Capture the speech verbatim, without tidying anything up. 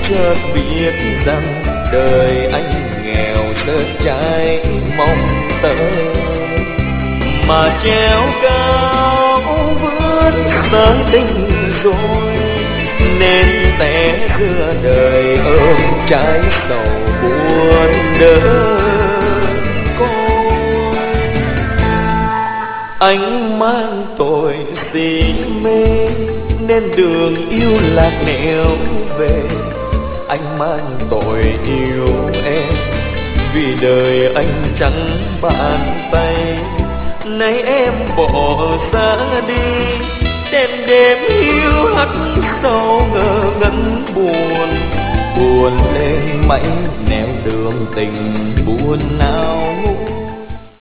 chợt biết rằng đời anh nghèo sớt trái mong tới, mà treo cao vươn sới tình rồi nên té giữa đời ôm trái sầu buồn đơn côi. Anh mang tội si mê nên đường yêu lạc nẻo về, anh mang tội yêu em vì đời anh chẳng bàn tay. Nay em bỏ ra đi, đêm đêm hiu hắt sâu ngơ ngẩn buồn, buồn lên mãi nẻo đường tình buồn nào.